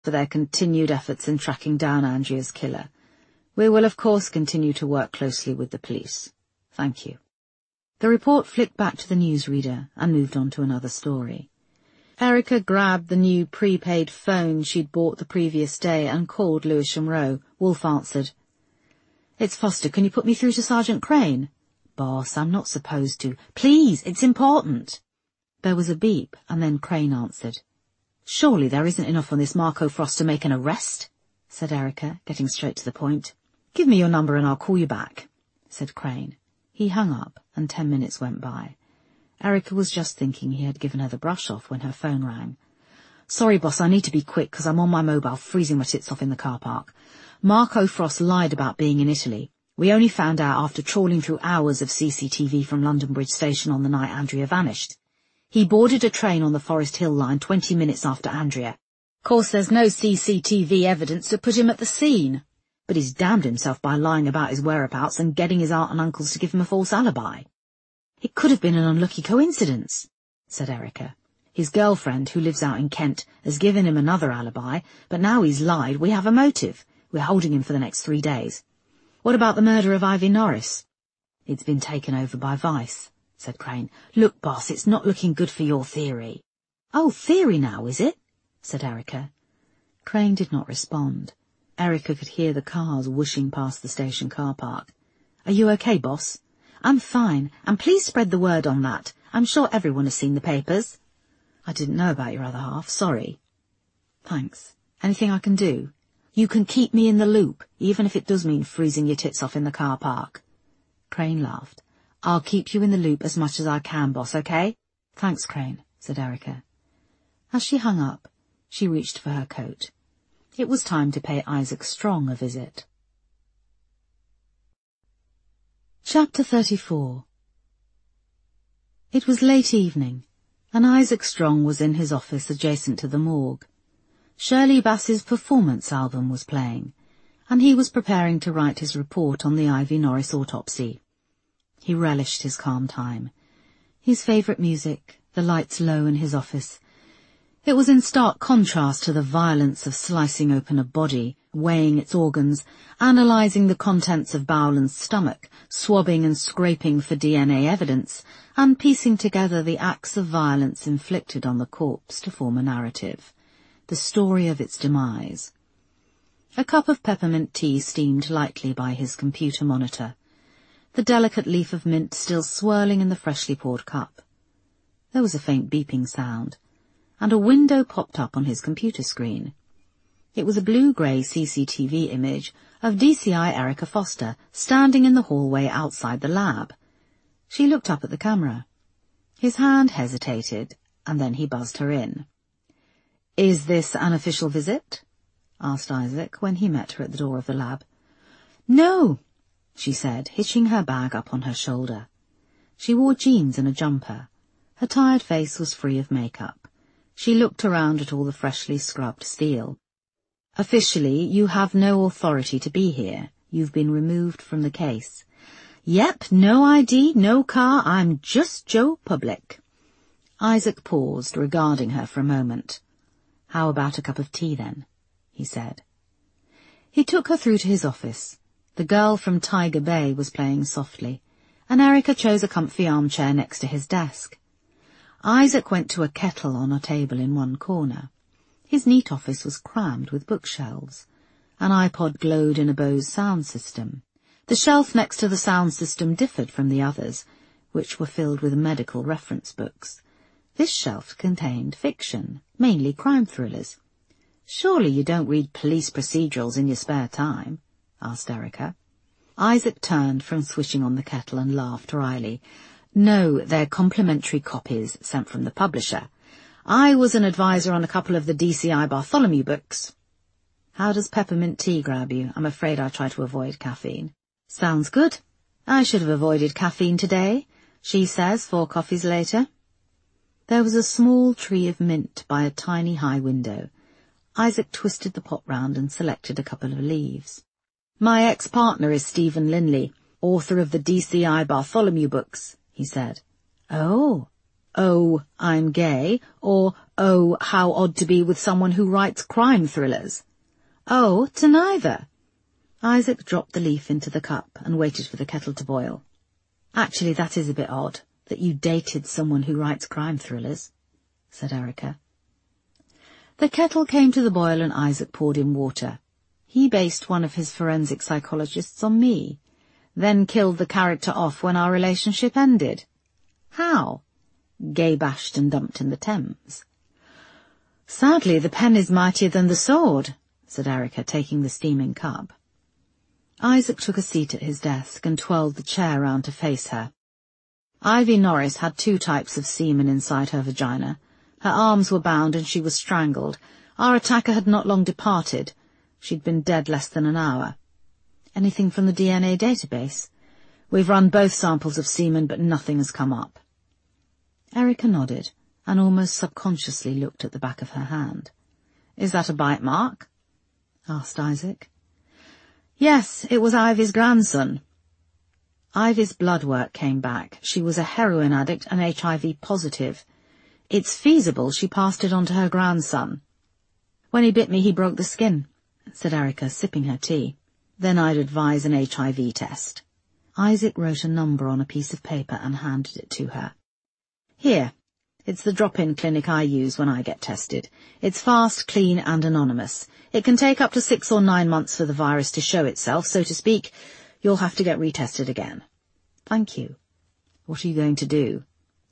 for their continued efforts in tracking down Andrea's killer. We will of course continue to work closely with the police. Thank you." The report flicked back to the newsreader and moved on to another story. Erica grabbed the new prepaid phone she'd bought the previous day and called Lewisham Row. Wolfe answered. "It's Foster. Can you put me through to Sergeant Crane?" "Boss, I'm not supposed to." "Please, it's important." There was a beep, and then Crane answered. "Surely there isn't enough on this Marco Frost to make an arrest?" said Erica, getting straight to the point. "Give me your number and I'll call you back," said Crane. He hung up, and 10 minutes went by. Erica was just thinking he had given her the brush off when her phone rang. "Sorry, boss, I need to be quick because I'm on my mobile freezing my tits off in the car park. Marco Frost lied about being in Italy. We only found out after trawling through hours of CCTV from London Bridge Station on the night Andrea vanished. He boarded a train on the Forest Hill line 20 minutes after Andrea. Course there's no CCTV evidence to put him at the scene. But he's damned himself by lying about his whereabouts and getting his aunt and uncles to give him a false alibi." "It could have been an unlucky coincidence," said Erica. "His girlfriend, who lives out in Kent, has given him another alibi, but now he's lied, we have a motive. We're holding him for the next 3 days. What about the murder of Ivy Norris?" "It's been taken over by Vice," said Crane. "Look, boss, it's not looking good for your theory." "Oh, theory now, is it?" said Erica. Crane did not respond. Erica could hear the cars whooshing past the station car park. "Are you okay, boss?" "I'm fine, and please spread the word on that. I'm sure everyone has seen the papers." "I didn't know about your other half, sorry." "Thanks. Anything I can do?" "You can keep me in the loop, even if it does mean freezing your tits off in the car park." Crane laughed. "I'll keep you in the loop as much as I can, boss, okay?" "Thanks, Crane," said Erica. As she hung up, she reached for her coat. It was time to pay Isaac Strong a visit. Chapter 34. It was late evening, and Isaac Strong was in his office adjacent to the morgue. Shirley Bass's performance album was playing, and he was preparing to write his report on the Ivy Norris autopsy. He relished his calm time. His favourite music, the lights low in his office. It was in stark contrast to the violence of slicing open a body, weighing its organs, analysing the contents of bowel and stomach, swabbing and scraping for DNA evidence, and piecing together the acts of violence inflicted on the corpse to form a narrative, the story of its demise. A cup of peppermint tea steamed lightly by his computer monitor, the delicate leaf of mint still swirling in the freshly poured cup. There was a faint beeping sound, and a window popped up on his computer screen. It was a blue-grey CCTV image of DCI Erica Foster standing in the hallway outside the lab. She looked up at the camera. His hand hesitated, and then he buzzed her in. "Is this an official visit?" asked Isaac when he met her at the door of the lab. "No," she said, hitching her bag up on her shoulder. She wore jeans and a jumper. Her tired face was free of makeup. She looked around at all the freshly scrubbed steel. "Officially, you have no authority to be here. You've been removed from the case." "Yep, no ID, no car, I'm just Joe Public." Isaac paused, regarding her for a moment. "How about a cup of tea, then?" he said. He took her through to his office. The girl from Tiger Bay was playing softly, and Erica chose a comfy armchair next to his desk. Isaac went to a kettle on a table in one corner. His neat office was crammed with bookshelves. An iPod glowed in a Bose sound system. The shelf next to the sound system differed from the others, which were filled with medical reference books. This shelf contained fiction, mainly crime thrillers. "Surely you don't read police procedurals in your spare time?" asked Erica. Isaac turned from switching on the kettle and laughed wryly. "No, they're complimentary copies sent from the publisher. I was an advisor on a couple of the DCI Bartholomew books." "How does peppermint tea grab you? I'm afraid I try to avoid caffeine." "Sounds good. I should have avoided caffeine today," she says 4 coffees later. There was a small tree of mint by a tiny high window. Isaac twisted the pot round and selected a couple of leaves. "My ex-partner is Stephen Linley, author of the DCI Bartholomew books," he said. "Oh. Oh, I'm gay, or Oh, how odd to be with someone who writes crime thrillers. Oh, to neither. Isaac dropped the leaf into the cup and waited for the kettle to boil. Actually, that is a bit odd, that you dated someone who writes crime thrillers, said Erica. The kettle came to the boil and Isaac poured in water. He based one of his forensic psychologists on me, then killed the character off when our relationship ended. How? Gay bashed and dumped in the Thames. Sadly, the pen is mightier than the sword, said Erica, taking the steaming cup. Isaac took a seat at his desk and twirled the chair round to face her. Ivy Norris had 2 types of semen inside her vagina. Her arms were bound and she was strangled. Our attacker had not long departed. She'd been dead less than an hour. Anything from the DNA database? We've run both samples of semen, but nothing has come up. Erica nodded and almost subconsciously looked at the back of her hand. Is that a bite mark? Asked Isaac. Yes, it was Ivy's grandson. Ivy's blood work came back. She was a heroin addict and HIV positive. It's feasible she passed it on to her grandson. When he bit me, he broke the skin, said Erica, sipping her tea. Then I'd advise an HIV test. Isaac wrote a number on a piece of paper and handed it to her. Here, it's the drop-in clinic I use when I get tested. It's fast, clean and anonymous. It can take up to 6 or 9 months for the virus to show itself, so to speak. You'll have to get retested again. Thank you. What are you going to do?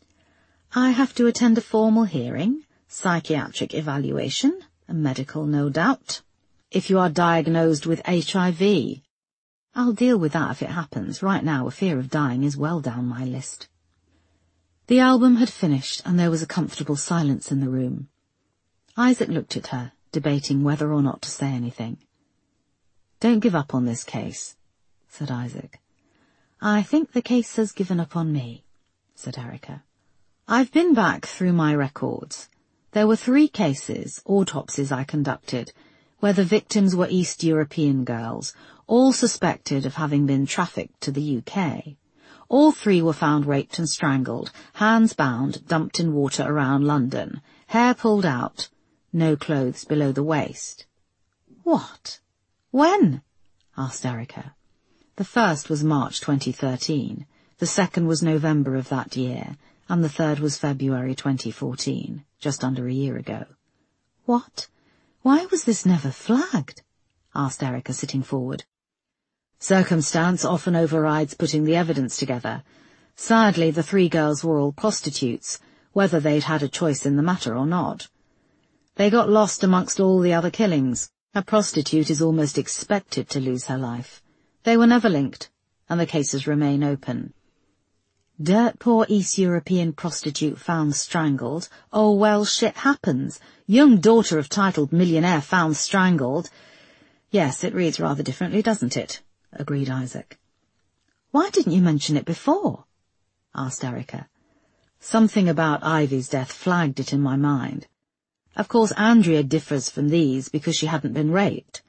I have to attend a formal hearing, psychiatric evaluation, a medical, no doubt. If you are diagnosed with HIV. I'll deal with that if it happens. Right now, a fear of dying is well down my list. The album had finished and there was a comfortable silence in the room. Isaac looked at her, debating whether or not to say anything. Don't give up on this case, said Isaac. I think the case has given up on me, said Erica. I've been back through my records. There were 3 cases, autopsies I conducted, where the victims were East European girls, all suspected of having been trafficked to the UK. All 3 were found raped and strangled, hands bound, dumped in water around London, hair pulled out, no clothes below the waist. What? When? Asked Erica. The first was March 2013, the second was November of that year, and the third was February 2014, just under a year ago. What? Why was this never flagged? Asked Erica, sitting forward. Circumstance often overrides putting the evidence together. Sadly, the 3 girls were all prostitutes, whether they'd had a choice in the matter or not. They got lost amongst all the other killings. A prostitute is almost expected to lose her life. They were never linked, and the cases remain open. Dirt poor East European prostitute found strangled. Oh well, shit happens. Young daughter of titled millionaire found strangled. Yes, it reads rather differently, doesn't it? Agreed Isaac. Why didn't you mention it before? Asked Erica. Something about Ivy's death flagged it in my mind. Of course, Andrea differs from these because she hadn't been raped.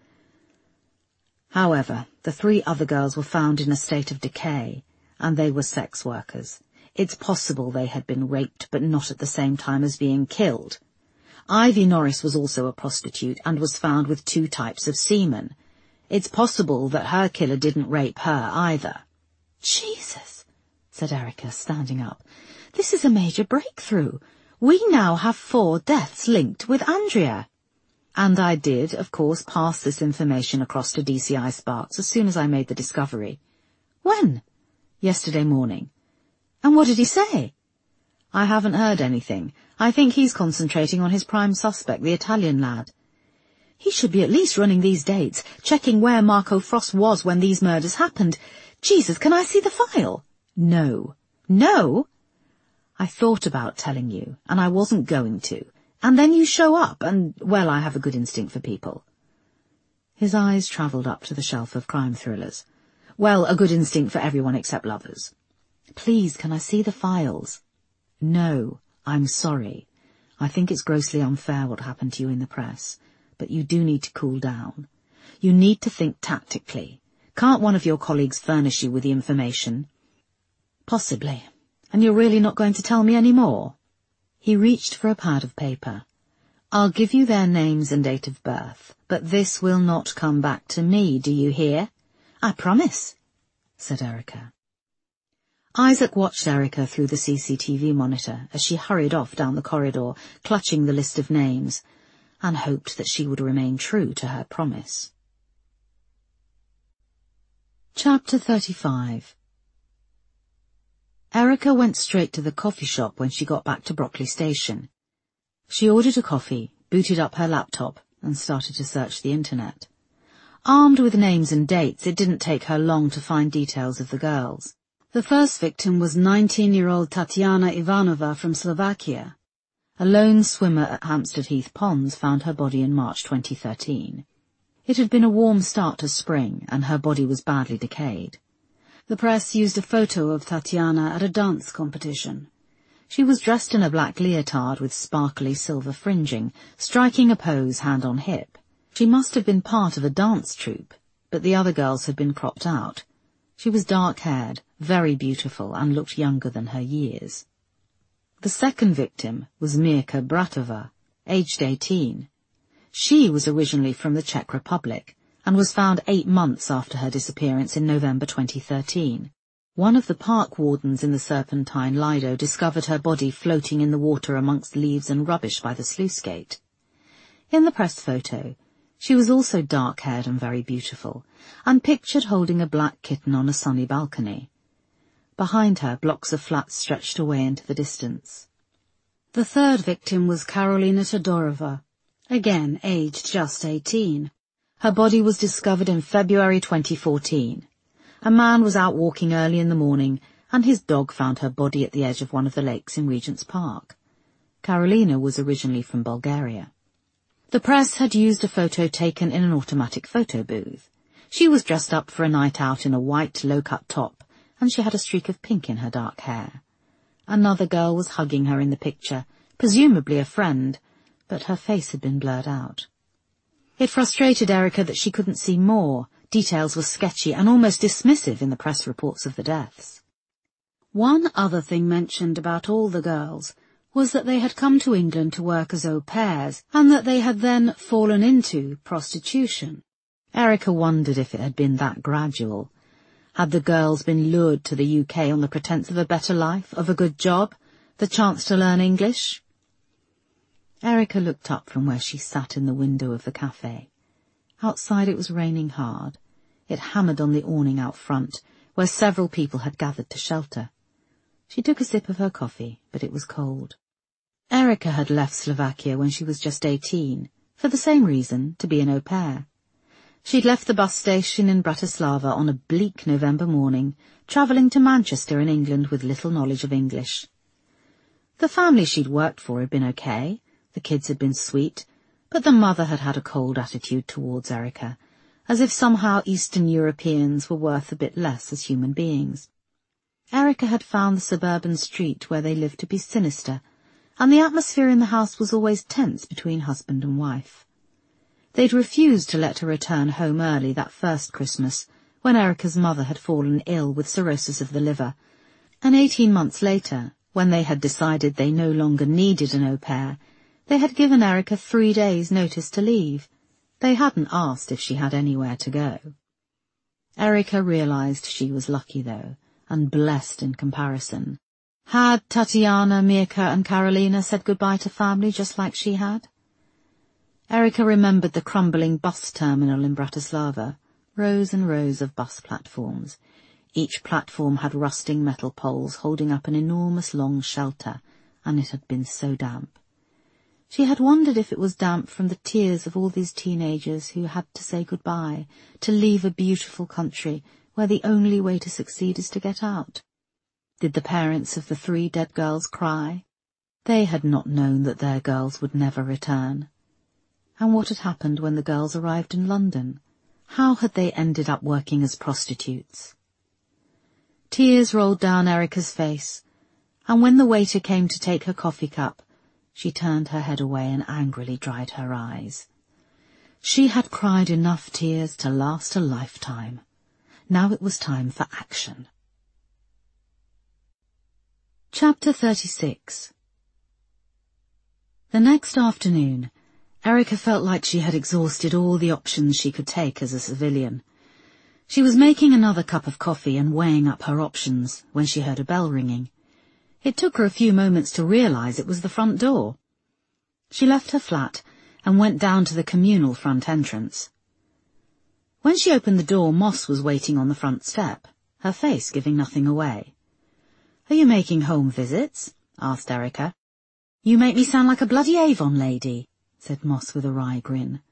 However, the 3 other girls were found in a state of decay, and they were sex workers. It's possible they had been raped, but not at the same time as being killed. Ivy Norris was also a prostitute and was found with 2 types of semen. It's possible that her killer didn't rape her either. Jesus, said Erica, standing up. This is a major breakthrough. We now have 4 deaths linked with Andrea. And I did, of course, pass this information across to DCI Sparks as soon as I made the discovery. When? Yesterday morning. And what did he say? I haven't heard anything. I think he's concentrating on his prime suspect, the Italian lad. He should be at least running these dates, checking where Marco Frost was when these murders happened. Jesus, can I see the file? No. No? I thought about telling you, and I wasn't going to. And then you show up, and, well, I have a good instinct for people. His eyes travelled up to the shelf of crime thrillers. Well, a good instinct for everyone except lovers. Please, can I see the files? No, I'm sorry. I think it's grossly unfair what happened to you in the press, but you do need to cool down. You need to think tactically. Can't one of your colleagues furnish you with the information? Possibly. And you're really not going to tell me any more? He reached for a pad of paper I'll give you their names and date of birth, but this will not come back to me, do you hear? I promise, said Erica. Isaac watched Erica through the CCTV monitor as she hurried off down the corridor, clutching the list of names, and hoped that she would remain true to her promise. Chapter 35. Erica went straight to the coffee shop when she got back to Brockley Station. She ordered a coffee, booted up her laptop, and started to search the internet. Armed with names and dates, it didn't take her long to find details of the girls. The first victim was 19-year-old Tatiana Ivanova from Slovakia. A lone swimmer at Hampstead Heath Ponds found her body in March 2013. It had been a warm start to spring, and her body was badly decayed. The press used a photo of Tatiana at a dance competition. She was dressed in a black leotard with sparkly silver fringing, striking a pose hand on hip. She must have been part of a dance troupe, but the other girls had been cropped out. She was dark-haired, very beautiful, and looked younger than her years. The second victim was Mirka Bratova, aged 18. She was originally from the Czech Republic and was found 8 months after her disappearance in November 2013. One of the park wardens in the Serpentine Lido discovered her body floating in the water amongst leaves and rubbish by the sluice gate. In the press photo, she was also dark-haired and very beautiful, and pictured holding a black kitten on a sunny balcony. Behind her, blocks of flats stretched away into the distance. The third victim was Karolina Todorova, again aged just 18. Her body was discovered in February 2014. A man was out walking early in the morning, and his dog found her body at the edge of one of the lakes in Regent's Park. Karolina was originally from Bulgaria. The press had used a photo taken in an automatic photo booth. She was dressed up for a night out in a white low-cut top, and she had a streak of pink in her dark hair. Another girl was hugging her in the picture, presumably a friend, but her face had been blurred out. It frustrated Erica that she couldn't see more. Details were sketchy and almost dismissive in the press reports of the deaths. One other thing mentioned about all the girls was that they had come to England to work as au pairs, and that they had then fallen into prostitution. Erica wondered if it had been that gradual. Had the girls been lured to the UK on the pretence of a better life, of a good job, the chance to learn English? Erica looked up from where she sat in the window of the cafe. Outside it was raining hard. It hammered on the awning out front, where several people had gathered to shelter. She took a sip of her coffee, but it was cold. Erica had left Slovakia when she was just 18, for the same reason, to be an au pair. She'd left the bus station in Bratislava on a bleak November morning, travelling to Manchester in England with little knowledge of English. The family she'd worked for had been okay, the kids had been sweet, but the mother had had a cold attitude towards Erica, as if somehow Eastern Europeans were worth a bit less as human beings. Erica had found the suburban street where they lived to be sinister, and the atmosphere in the house was always tense between husband and wife. They'd refused to let her return home early that first Christmas, when Erica's mother had fallen ill with cirrhosis of the liver, and 18 months later, when they had decided they no longer needed an au pair, they had given Erica 3 days' notice to leave. They hadn't asked if she had anywhere to go. Erica realized she was lucky, though, and blessed in comparison. Had Tatiana, Mirka and Karolina said goodbye to family just like she had? Erica remembered the crumbling bus terminal in Bratislava, rows and rows of bus platforms. Each platform had rusting metal poles holding up an enormous long shelter, and it had been so damp. She had wondered if it was damp from the tears of all these teenagers who had to say goodbye, to leave a beautiful country where the only way to succeed is to get out. Did the parents of the 3 dead girls cry? They had not known that their girls would never return. And what had happened when the girls arrived in London? How had they ended up working as prostitutes? Tears rolled down Erica's face, and when the waiter came to take her coffee cup, she turned her head away and angrily dried her eyes. She had cried enough tears to last a lifetime. Now it was time for action. Chapter 36. The next afternoon, Erica felt like she had exhausted all the options she could take as a civilian. She was making another cup of coffee and weighing up her options when she heard a bell ringing. It took her a few moments to realise it was the front door. She left her flat and went down to the communal front entrance. When she opened the door, Moss was waiting on the front step, her face giving nothing away. "Are you making home visits?" asked Erica. "You make me sound like a bloody Avon lady," said Moss with a wry grin.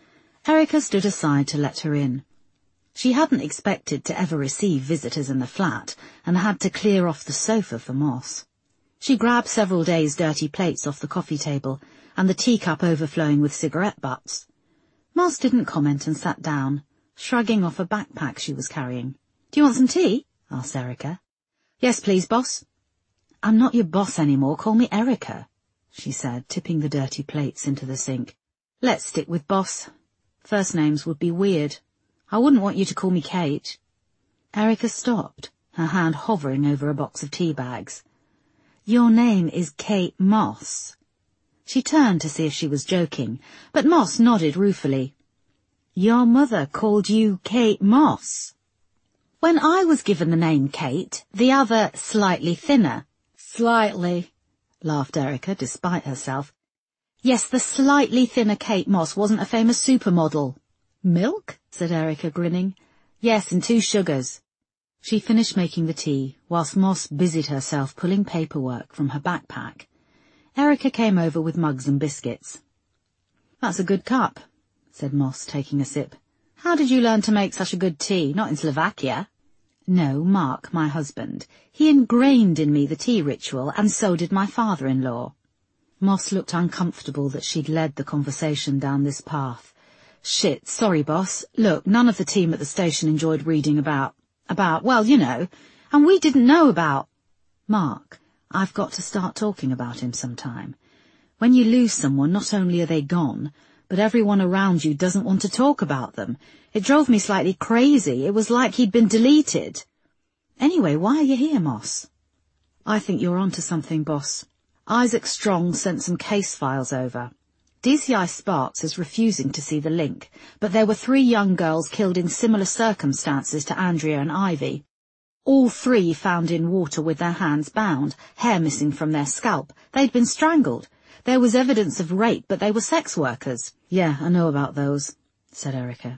Erica stood aside to let her in. She hadn't expected to ever receive visitors in the flat and had to clear off the sofa for Moss. She grabbed several days' dirty plates off the coffee table and the teacup overflowing with cigarette butts. Moss didn't comment and sat down, shrugging off a backpack she was carrying. "Do you want some tea?" asked Erica. "Yes, please, boss." "I'm not your boss anymore, call me Erica," she said, tipping the dirty plates into the sink. "Let's stick with boss. First names would be weird. I wouldn't want you to call me Kate." Erica stopped, her hand hovering over a box of tea bags. "Your name is Kate Moss." She turned to see if she was joking, but Moss nodded ruefully. "Your mother called you Kate Moss." "When I was given the name Kate, the other slightly thinner." "Slightly," laughed Erica, despite herself. "Yes, the slightly thinner Kate Moss wasn't a famous supermodel." "Milk?" said Erica, grinning. "Yes, and 2 sugars." She finished making the tea, whilst Moss busied herself pulling paperwork from her backpack. Erica came over with mugs and biscuits. "That's a good cup," said Moss, taking a sip. "How did you learn to make such a good tea? Not in Slovakia?" "No, Mark, my husband. He ingrained in me the tea ritual, and so did my father-in-law." Moss looked uncomfortable that she'd led the conversation down this path. "Shit, sorry, boss. Look, none of the team at the station enjoyed reading about, well, you know, and we didn't know about—" "Mark, I've got to start talking about him sometime. When you lose someone, not only are they gone, but everyone around you doesn't want to talk about them. It drove me slightly crazy. It was like he'd been deleted. Anyway, why are you here, Moss?" "I think you're onto something, boss. Isaac Strong sent some case files over. DCI Sparks is refusing to see the link, but there were 3 young girls killed in similar circumstances to Andrea and Ivy. All 3 found in water with their hands bound, hair missing from their scalp. They'd been strangled. There was evidence of rape, but they were sex workers." "Yeah, I know about those," said Erica.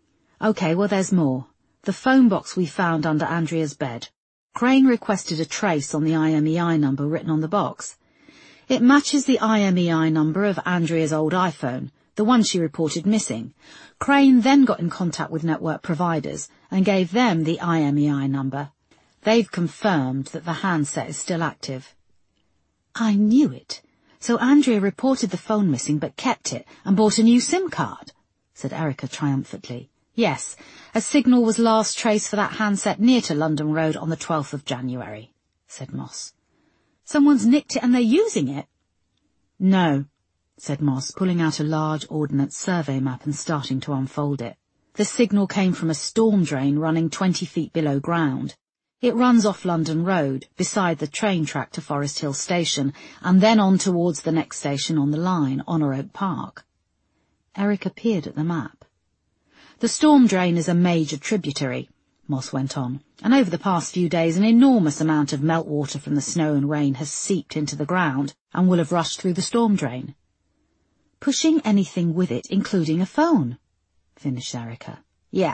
"OK, well, there's more. The phone box we found under Andrea's bed. Crane requested a trace on the IMEI number written on the box. It matches the IMEI number of Andrea's old iPhone, the one she reported missing. Crane then got in contact with network providers and gave them the IMEI number. They've confirmed that the handset is still active." "I knew it. So Andrea reported the phone missing but kept it and bought a new SIM card," said Erica triumphantly. "Yes, a signal was last traced for that handset near to London Road on the 12th of January, said Moss. "Someone's nicked it and they're using it?" "No," said Moss, pulling out a large Ordnance Survey map and starting to unfold it. "The signal came from a storm drain running 20 feet below ground. It runs off London Road, beside the train track to Forest Hill Station, and then on towards the next station on the line, Honour Oak Park." Erica peered at the map. "The storm drain is a major tributary," Moss went on, "and over the past few days an enormous amount of meltwater from the snow and rain has seeped into the ground and will have rushed through the storm drain." "Pushing anything with it, including a phone," finished Erica. "Yeah.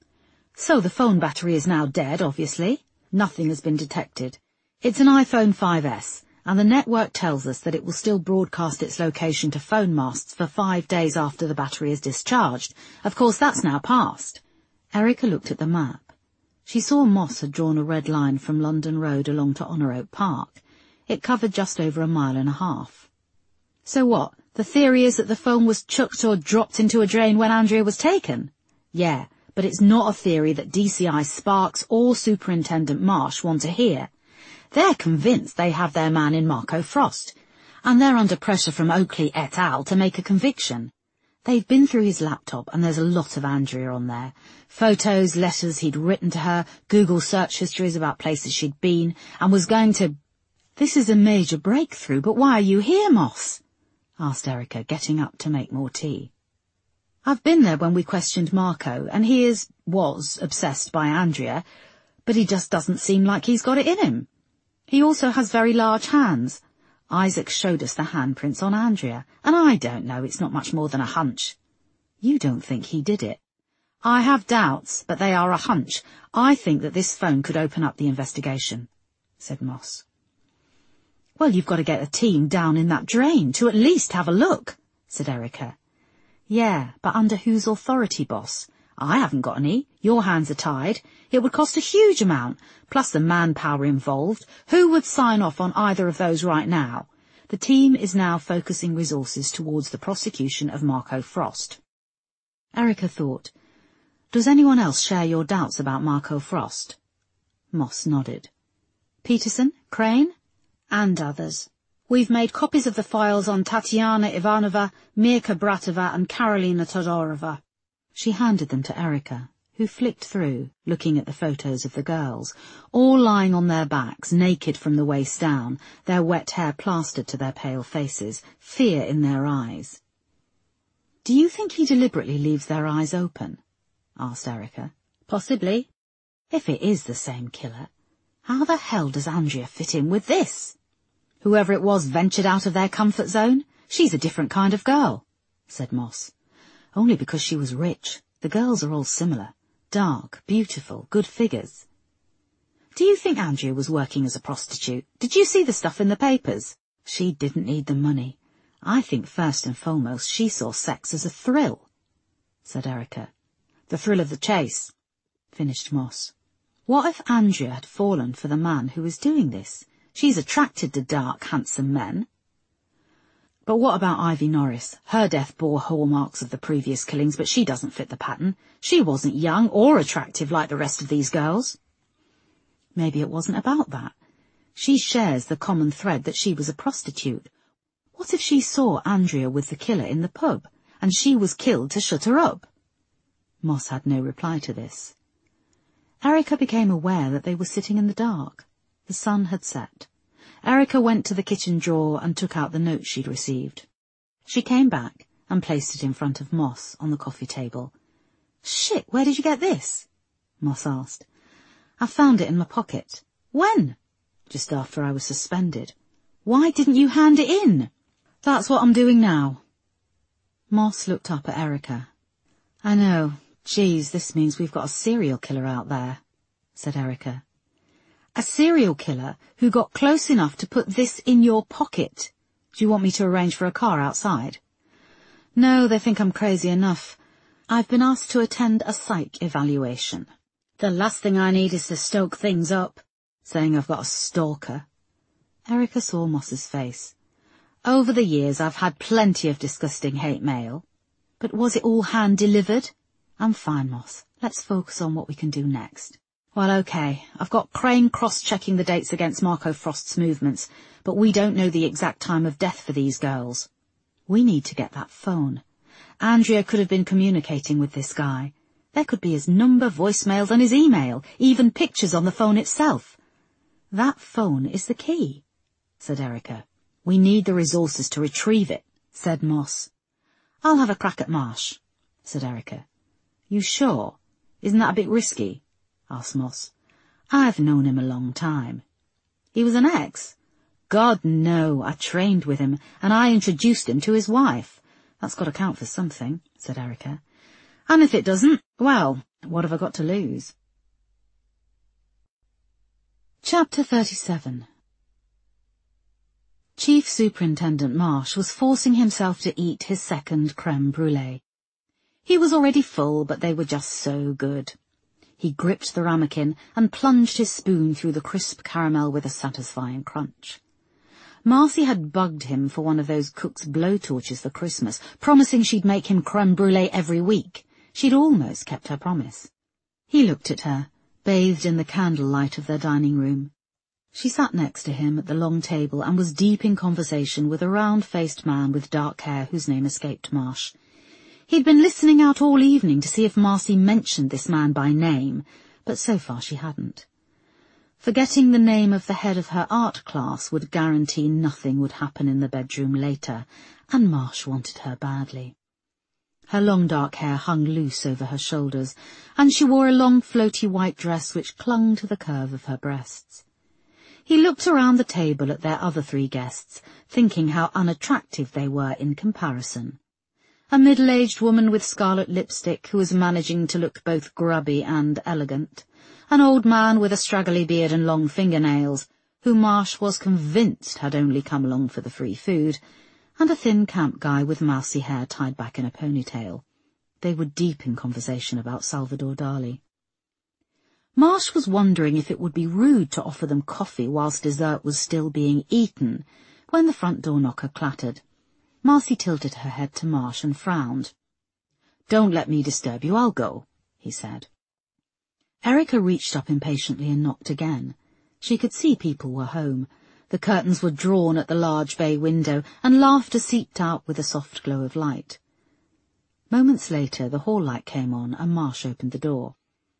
So the phone battery is now dead, obviously. Nothing has been detected. It's an iPhone 5S, and the network tells us that it will still broadcast its location to phone masts for 5 days after the battery is discharged. Of course, that's now passed." Erica looked at the map. She saw Moss had drawn a red line from London Road along to Honour Oak Park. It covered just over 1.5 miles. "So what? The theory is that the phone was chucked or dropped into a drain when Andrea was taken?" "Yeah, but it's not a theory that DCI Sparks or Superintendent Marsh want to hear. They're convinced they have their man in Marco Frost, and they're under pressure from Oakley et al. To make a conviction. They've been through his laptop and there's a lot of Andrea on there. Photos, letters he'd written to her, Google search histories about places she'd been, and was going to... This is a major breakthrough, but why are you here, Moss?" asked Erica, getting up to make more tea. I've been there when we questioned Marco, and he was obsessed by Andrea, but he just doesn't seem like he's got it in him. He also has very large hands. Isaac showed us the handprints on Andrea, and I don't know, it's not much more than a hunch. You don't think he did it? I have doubts, but they are a hunch. I think that this phone could open up the investigation, said Moss. Well, you've got to get a team down in that drain to at least have a look, said Erica. Yeah, but under whose authority, boss? I haven't got any. Your hands are tied. It would cost a huge amount, plus the manpower involved. Who would sign off on either of those right now? The team is now focusing resources towards the prosecution of Marco Frost. Erica thought, does anyone else share your doubts about Marco Frost? Moss nodded. Peterson, Crane, and others. We've made copies of the files on Tatiana Ivanova, Mirka Bratova and Karolina Todorova. She handed them to Erica, who flicked through, looking at the photos of the girls, all lying on their backs, naked from the waist down, their wet hair plastered to their pale faces, fear in their eyes. Do you think he deliberately leaves their eyes open? Asked Erica. Possibly. If it is the same killer, how the hell does Andrea fit in with this? Whoever it was ventured out of their comfort zone. She's a different kind of girl, said Moss. Only because she was rich. The girls are all similar. Dark, beautiful, good figures. Do you think Andrea was working as a prostitute? Did you see the stuff in the papers? She didn't need the money. I think first and foremost she saw sex as a thrill, said Erica. The thrill of the chase, finished Moss. What if Andrea had fallen for the man who was doing this? She's attracted to dark, handsome men. But what about Ivy Norris? Her death bore hallmarks of the previous killings, but she doesn't fit the pattern. She wasn't young or attractive like the rest of these girls. Maybe it wasn't about that. She shares the common thread that she was a prostitute. What if she saw Andrea with the killer in the pub, and she was killed to shut her up? Moss had no reply to this. Erica became aware that they were sitting in the dark. The sun had set. Erica went to the kitchen drawer and took out the note she'd received. She came back and placed it in front of Moss on the coffee table. Shit, where did you get this? Moss asked. I found it in my pocket. When? Just after I was suspended. Why didn't you hand it in? That's what I'm doing now. Moss looked up at Erica. I know. Geez, this means we've got a serial killer out there, said Erica. A serial killer who got close enough to put this in your pocket. Do you want me to arrange for a car outside? No, they think I'm crazy enough. I've been asked to attend a psych evaluation. The last thing I need is to stoke things up, saying I've got a stalker. Erica saw Moss's face. Over the years I've had plenty of disgusting hate mail. But was it all hand-delivered? I'm fine, Moss. Let's focus on what we can do next. Well, okay, I've got Crane cross-checking the dates against Marco Frost's movements, but we don't know the exact time of death for these girls. We need to get that phone. Andrea could have been communicating with this guy. There could be his number, voicemails and his email, even pictures on the phone itself. That phone is the key, said Erica. We need the resources to retrieve it, said Moss. I'll have a crack at Marsh, said Erica. You sure? Isn't that a bit risky? Asked Moss. I've known him a long time. He was an ex? God, no, I trained with him, and I introduced him to his wife. That's got to count for something, said Erica. And if it doesn't, well, what have I got to lose? Chapter 37. Chief Superintendent Marsh was forcing himself to eat his second crème brûlée. He was already full, but they were just so good. He gripped the ramekin and plunged his spoon through the crisp caramel with a satisfying crunch. Marcy had bugged him for one of those cook's blowtorches for Christmas, promising she'd make him crème brûlée every week. She'd almost kept her promise. He looked at her, bathed in the candlelight of their dining room. She sat next to him at the long table and was deep in conversation with a round-faced man with dark hair whose name escaped Marsh. He'd been listening out all evening to see if Marcy mentioned this man by name, but so far she hadn't. Forgetting the name of the head of her art class would guarantee nothing would happen in the bedroom later, and Marsh wanted her badly. Her long dark hair hung loose over her shoulders, and she wore a long floaty white dress which clung to the curve of her breasts. He looked around the table at their other 3 guests, thinking how unattractive they were in comparison. A middle-aged woman with scarlet lipstick who was managing to look both grubby and elegant, an old man with a straggly beard and long fingernails, who Marsh was convinced had only come along for the free food, and a thin camp guy with mousy hair tied back in a ponytail. They were deep in conversation about Salvador Dali. Marsh was wondering if it would be rude to offer them coffee whilst dessert was still being eaten, when the front door knocker clattered. Marcy tilted her head to Marsh and frowned. "Don't let me disturb you, I'll go," he said. Erica reached up impatiently and knocked again. She could see people were home. The curtains were drawn at the large bay window, and laughter seeped out with a soft glow of light. Moments later the hall light came on, and Marsh opened the door.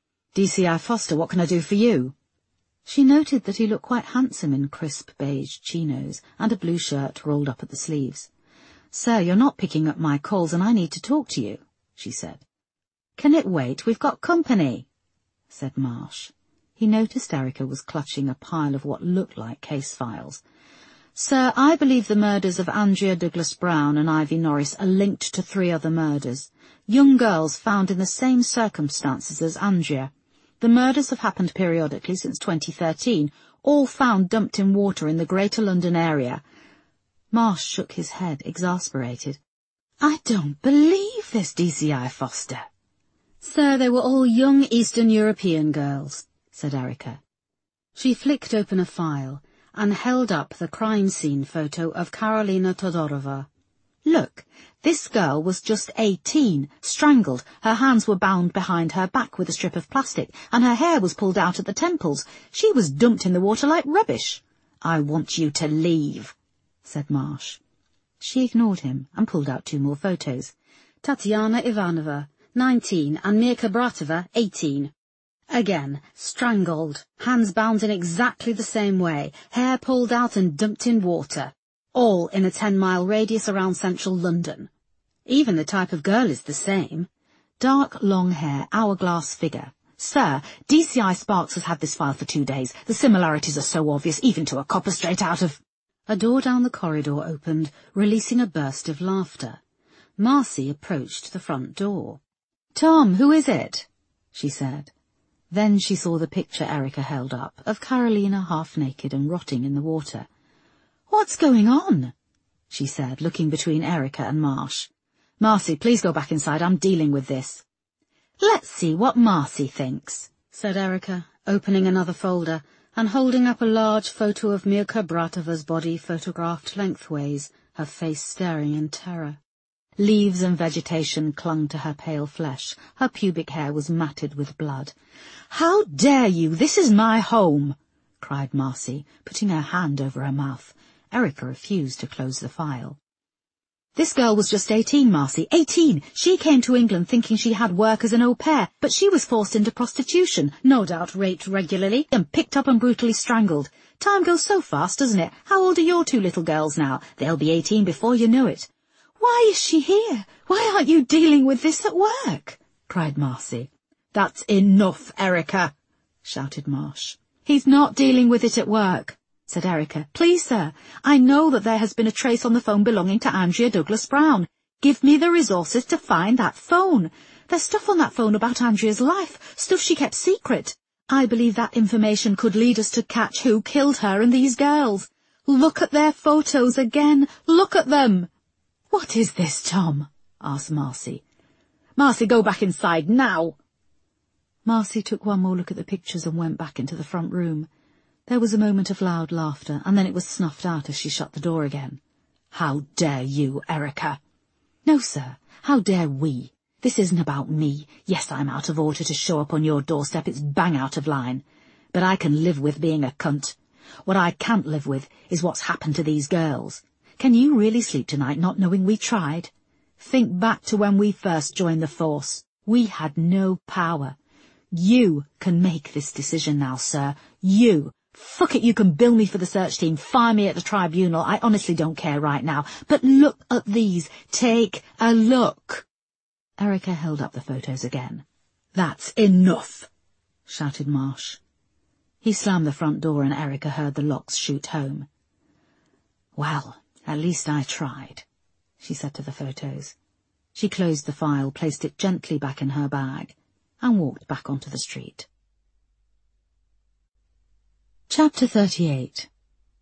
"DCI Foster, what can I do for you?" She noted that he looked quite handsome in crisp beige chinos, and a blue shirt rolled up at the sleeves. "Sir, you're not picking up my calls, and I need to talk to you," she said. "Can it wait? We've got company," said Marsh. He noticed Erica was clutching a pile of what looked like case files. "Sir, I believe the murders of Andrea Douglas Brown and Ivy Norris are linked to 3 other murders. Young girls found in the same circumstances as Andrea. The murders have happened periodically since 2013, all found dumped in water in the Greater London area." Marsh shook his head, exasperated. "I don't believe this, DCI Foster." "Sir, they were all young Eastern European girls," said Erica. She flicked open a file and held up the crime scene photo of Karolina Todorova. "Look, this girl was just 18, strangled, her hands were bound behind her back with a strip of plastic, and her hair was pulled out at the temples. She was dumped in the water like rubbish." "I want you to leave," said Marsh. She ignored him and pulled out 2 more photos. "Tatiana Ivanova, 19, and Mirka Bratova, 18. Again, strangled, hands bound in exactly the same way, hair pulled out and dumped in water. All in a 10-mile radius around central London. Even the type of girl is the same. Dark, long hair, hourglass figure. Sir, DCI Sparks has had this file for 2 days. The similarities are so obvious, even to a copper straight out of—" A door down the corridor opened, releasing a burst of laughter. Marcy approached the front door. "Tom, who is it?" she said. Then she saw the picture Erica held up, of Karolina half-naked and rotting in the water. "What's going on?" she said, looking between Erica and Marsh. "Marcy, please go back inside. I'm dealing with this." "Let's see what Marcy thinks," said Erica, opening another folder and holding up a large photo of Mirka Bratova's body photographed lengthways, her face staring in terror. Leaves and vegetation clung to her pale flesh. Her pubic hair was matted with blood. "How dare you? This is my home!" cried Marcy, putting her hand over her mouth. Erica refused to close the file. "This girl was just 18, Marcy, 18. She came to England thinking she had work as an au pair, but she was forced into prostitution, no doubt raped regularly, and picked up and brutally strangled. Time goes so fast, doesn't it? How old are your 2 little girls now? They'll be 18 before you know it." "Why is she here? Why aren't you dealing with this at work?" cried Marcy. "That's enough, Erica," shouted Marsh. "He's not dealing with it at work," said Erica. "Please, sir, I know that there has been a trace on the phone belonging to Andrea Douglas Brown. Give me the resources to find that phone. There's stuff on that phone about Andrea's life, stuff she kept secret. I believe that information could lead us to catch who killed her and these girls. Look at their photos again. Look at them." "What is this, Tom?" asked Marcy. "Marcy, go back inside, now." Marcy took one more look at the pictures and went back into the front room. There was a moment of loud laughter, and then it was snuffed out as she shut the door again. "How dare you, Erica?" "No, sir. How dare we? This isn't about me. Yes, I'm out of order to show up on your doorstep. It's bang out of line. But I can live with being a cunt. What I can't live with is what's happened to these girls. Can you really sleep tonight not knowing we tried? Think back to when we first joined the force. We had no power. You can make this decision now, sir. You. Fuck it, you can bill me for the search team, fire me at the tribunal. I honestly don't care right now. But look at these. Take a look. Erica held up the photos again. That's enough, shouted Marsh. He slammed the front door and Erica heard the locks shoot home. Well, at least I tried, she said to the photos. She closed the file, placed it gently back in her bag, and walked back onto the street. Chapter 38.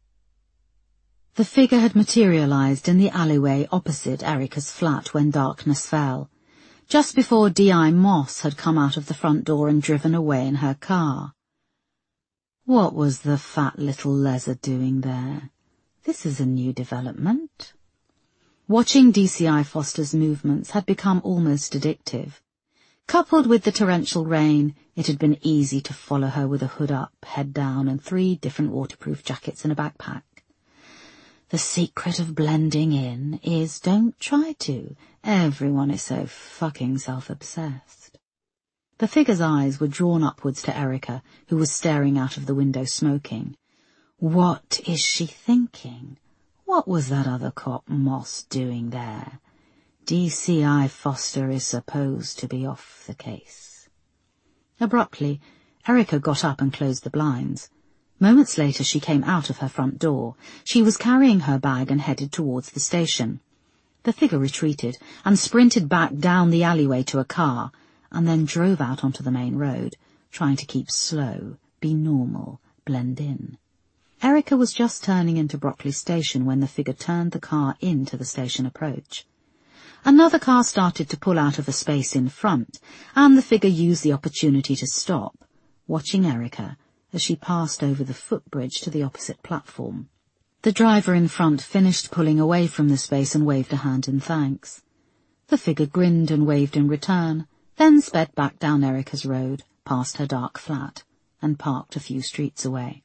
The figure had materialized in the alleyway opposite Erica's flat when darkness fell, just before D.I. Moss had come out of the front door and driven away in her car. What was the fat little leather doing there? This is a new development. Watching DCI Foster's movements had become almost addictive. Coupled with the torrential rain, it had been easy to follow her with a hood up, head down, and 3 different waterproof jackets and a backpack. The secret of blending in is don't try to. Everyone is so fucking self-obsessed. The figure's eyes were drawn upwards to Erica, who was staring out of the window smoking. What is she thinking? What was that other cop Moss doing there? DCI Foster is supposed to be off the case. Abruptly, Erica got up and closed the blinds. Moments later she came out of her front door. She was carrying her bag and headed towards the station. The figure retreated and sprinted back down the alleyway to a car, and then drove out onto the main road, trying to keep slow, be normal, blend in. Erica was just turning into Brockley Station when the figure turned the car into the station approach. Another car started to pull out of a space in front, and the figure used the opportunity to stop, watching Erica as she passed over the footbridge to the opposite platform. The driver in front finished pulling away from the space and waved a hand in thanks. The figure grinned and waved in return, then sped back down Erica's road, past her dark flat, and parked a few streets away.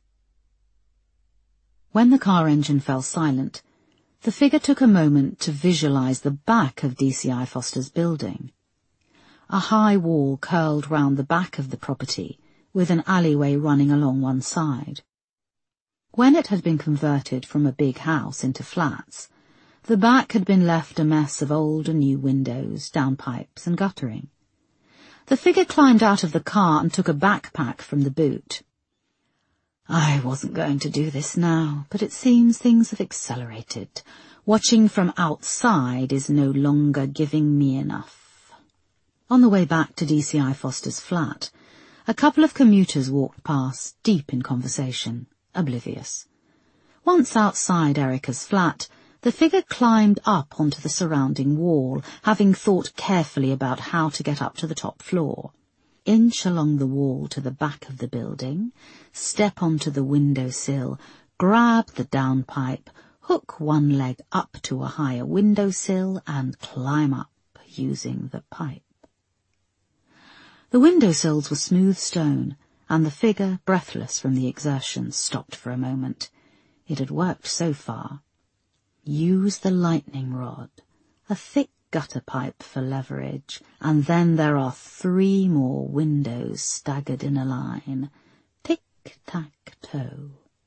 When the car engine fell silent, the figure took a moment to visualize the back of DCI Foster's building. A high wall curled round the back of the property, with an alleyway running along one side. When it had been converted from a big house into flats, the back had been left a mess of old and new windows, downpipes and guttering. The figure climbed out of the car and took a backpack from the boot. I wasn't going to do this now, but it seems things have accelerated. Watching from outside is no longer giving me enough. On the way back to DCI Foster's flat, a couple of commuters walked past, deep in conversation, oblivious. Once outside Erica's flat, the figure climbed up onto the surrounding wall, having thought carefully about how to get up to the top floor. Inch along the wall to the back of the building, step onto the windowsill, grab the downpipe, hook one leg up to a higher windowsill, and climb up using the pipe. The windowsills were smooth stone, and the figure, breathless from the exertion, stopped for a moment. It had worked so far. Use the lightning rod, a thick gutter pipe for leverage, and then there are 3 more windows staggered in a line. Tic-tac-toe.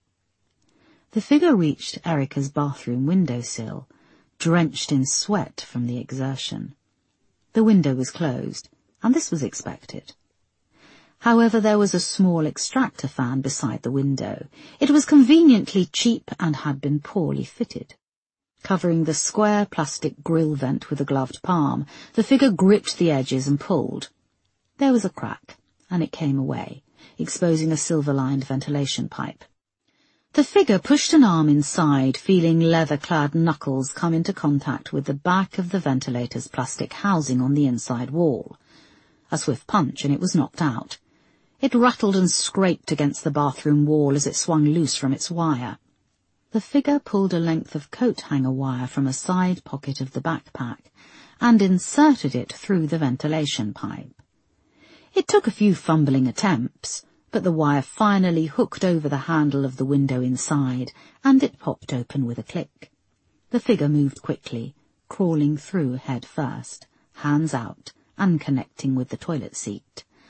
The figure reached Erica's bathroom windowsill, drenched in sweat from the exertion. The window was closed, and this was expected. However, there was a small extractor fan beside the window. It was conveniently cheap and had been poorly fitted. Covering the square plastic grill vent with a gloved palm, the figure gripped the edges and pulled. There was a crack, and it came away, exposing a silver-lined ventilation pipe. The figure pushed an arm inside, feeling leather-clad knuckles come into contact with the back of the ventilator's plastic housing on the inside wall. A swift punch, and it was knocked out. It rattled and scraped against the bathroom wall as it swung loose from its wire. The figure pulled a length of coat-hanger wire from a side pocket of the backpack and inserted it through the ventilation pipe. It took a few fumbling attempts, but the wire finally hooked over the handle of the window inside, and it popped open with a click. The figure moved quickly, crawling through head first, hands out, and connecting with the toilet seat.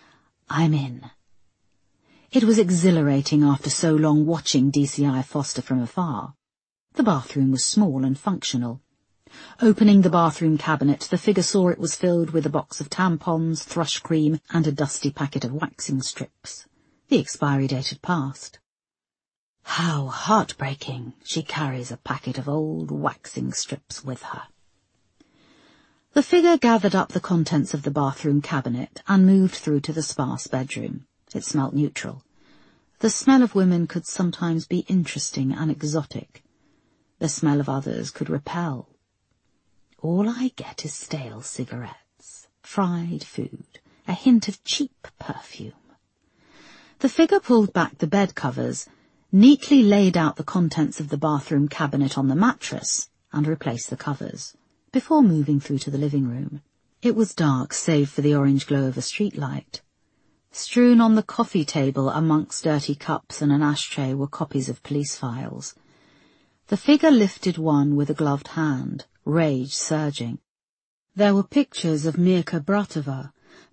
I'm in. It was exhilarating after so long watching DCI Foster from afar. The bathroom was small and functional. Opening the bathroom cabinet, the figure saw it was filled with a box of tampons, thrush cream, and a dusty packet of waxing strips. The expiry date had passed. How heartbreaking. She carries a packet of old waxing strips with her. The figure gathered up the contents of the bathroom cabinet and moved through to the sparse bedroom. It smelt neutral. The smell of women could sometimes be interesting and exotic. The smell of others could repel. All I get is stale cigarettes, fried food, a hint of cheap perfume. The figure pulled back the bed covers, neatly laid out the contents of the bathroom cabinet on the mattress, and replaced the covers, before moving through to the living room. It was dark, save for the orange glow of a streetlight. Strewn on the coffee table amongst dirty cups and an ashtray were copies of police files. The figure lifted one with a gloved hand, rage surging. There were pictures of Mirka Bratova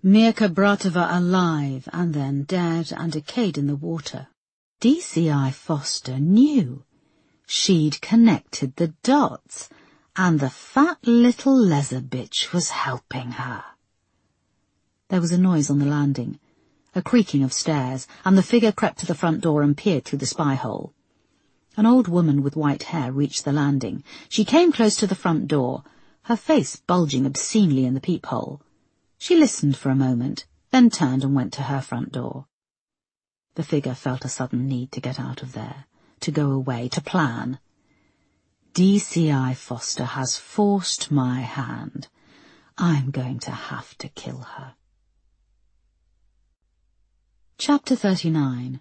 alive and then dead and decayed in the water. DCI Foster knew. She'd connected the dots, and the fat little leather bitch was helping her. There was a noise on the landing, a creaking of stairs, and the figure crept to the front door and peered through the spy hole. An old woman with white hair reached the landing. She came close to the front door, her face bulging obscenely in the peephole. She listened for a moment, then turned and went to her front door. The figure felt a sudden need to get out of there, to go away, to plan. DCI Foster has forced my hand. I'm going to have to kill her. Chapter 39.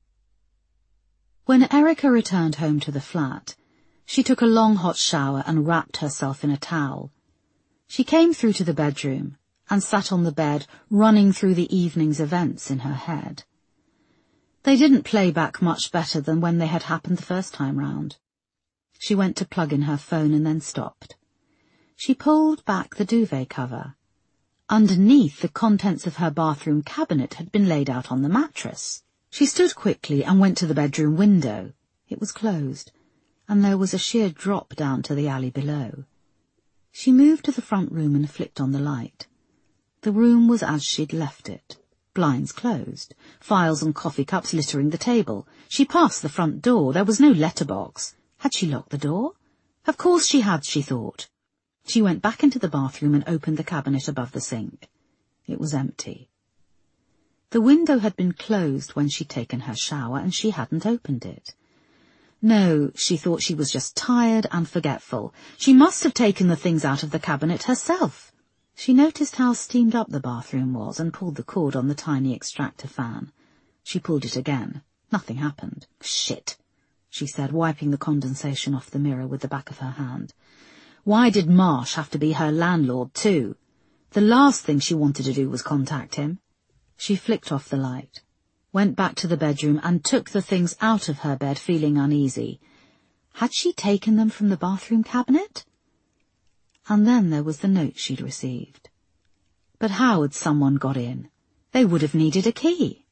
When Erica returned home to the flat, she took a long hot shower and wrapped herself in a towel. She came through to the bedroom and sat on the bed, running through the evening's events in her head. They didn't play back much better than when they had happened the first time round. She went to plug in her phone and then stopped. She pulled back the duvet cover. Underneath, the contents of her bathroom cabinet had been laid out on the mattress. She stood quickly and went to the bedroom window. It was closed, and there was a sheer drop down to the alley below. She moved to the front room and flicked on the light. The room was as she'd left it. Blinds closed, files and coffee cups littering the table. She passed the front door. There was no letterbox. Had she locked the door? Of course she had, she thought. She went back into the bathroom and opened the cabinet above the sink. It was empty. The window had been closed when she'd taken her shower, and she hadn't opened it. No, she thought, she was just tired and forgetful. She must have taken the things out of the cabinet herself. She noticed how steamed up the bathroom was and pulled the cord on the tiny extractor fan. She pulled it again. Nothing happened. Shit, she said, wiping the condensation off the mirror with the back of her hand. Why did Marsh have to be her landlord too? The last thing she wanted to do was contact him. She flicked off the light, went back to the bedroom and took the things out of her bed, feeling uneasy. Had she taken them from the bathroom cabinet? And then there was the note she'd received. But how had someone got in? They would have needed a key.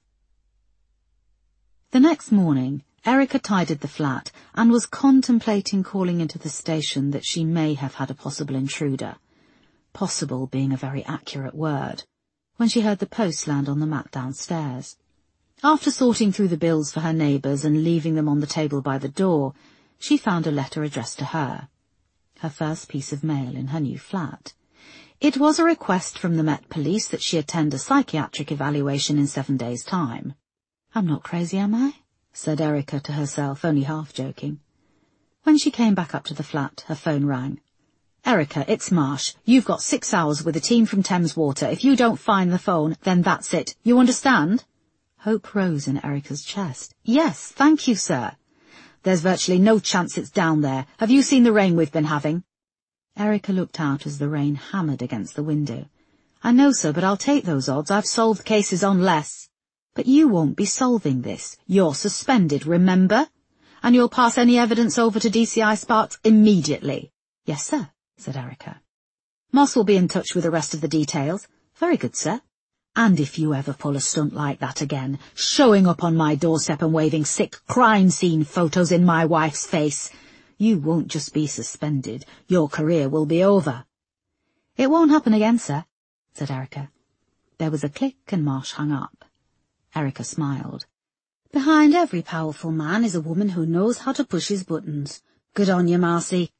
The next morning, Erica tidied the flat and was contemplating calling into the station that she may have had a possible intruder. Possible being a very accurate word, when she heard the post land on the mat downstairs. After sorting through the bills for her neighbours and leaving them on the table by the door, she found a letter addressed to her. Her first piece of mail in her new flat. It was a request from the Met Police that she attend a psychiatric evaluation in 7 days' time. I'm not crazy, am I? Said Erica to herself, only half joking. When she came back up to the flat, her phone rang. Erica, it's Marsh. You've got 6 hours with a team from Thames Water. If you don't find the phone, then that's it. You understand? Hope rose in Erica's chest. Yes, thank you, sir. There's virtually no chance it's down there. Have you seen the rain we've been having? Erica looked out as the rain hammered against the window. I know, sir, but I'll take those odds. I've solved cases on less. But you won't be solving this. You're suspended, remember? And you'll pass any evidence over to DCI Sparks immediately. Yes, sir, said Erica. Moss will be in touch with the rest of the details. Very good, sir. And if you ever pull a stunt like that again, showing up on my doorstep and waving sick crime scene photos in my wife's face, you won't just be suspended, your career will be over." "It won't happen again, sir," said Erica. There was a click and Marsh hung up. Erica smiled. "Behind every powerful man is a woman who knows how to push his buttons. Good on you, Marcy."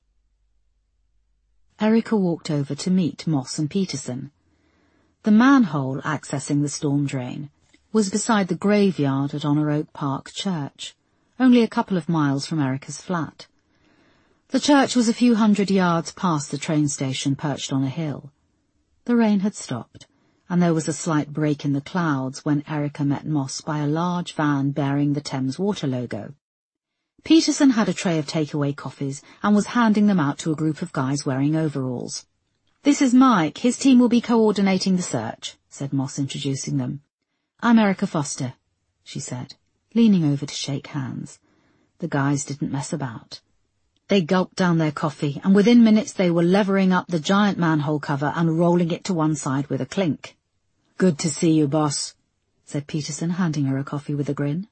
Erica walked over to meet Moss and Peterson. The manhole accessing the storm drain was beside the graveyard at Honor Oak Park Church, only a couple of miles from Erica's flat. The church was a few hundred yards past the train station perched on a hill. The rain had stopped, and there was a slight break in the clouds when Erica met Moss by a large van bearing the Thames Water logo. Peterson had a tray of takeaway coffees and was handing them out to a group of guys wearing overalls. "This is Mike. His team will be coordinating the search," said Moss, introducing them. "I'm Erica Foster," she said, leaning over to shake hands. The guys didn't mess about. They gulped down their coffee, and within minutes they were levering up the giant manhole cover and rolling it to one side with a clink. "Good to see you, boss," said Peterson, handing her a coffee with a grin.